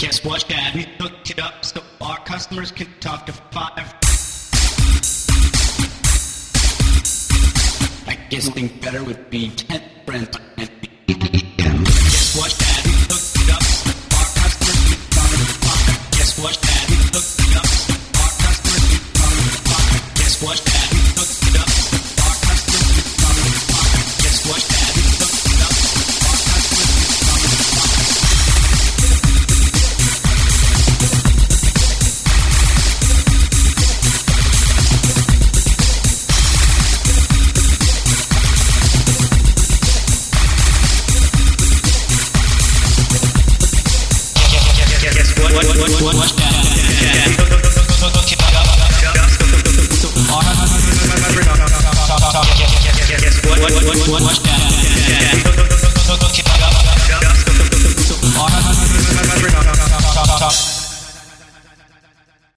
Guess what, Dad? We hooked it up so our customers can talk to 5. I guess something better would be 10 friends. Guess what, Dad? We hooked it up so our customers can talk to 5. Guess what, Dad? We hooked it up so our customers can talk to 5. Guess what, Dad? We hooked it up so our customers can talk to 5. Guess what, Dad? We hooked it up so our customers can talk to 5.